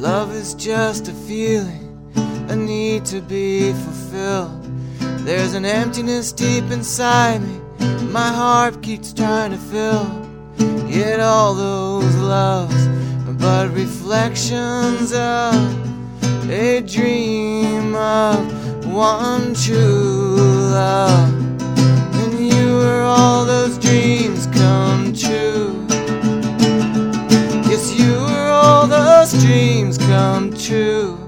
Love is just a feeling, a need to be fulfilled. There's an emptiness deep inside me my heart keeps trying to fill. Yet all those loves are but reflections of a dream of one true love. And you were all those dreams come true. Yes, you were all those dreams come true.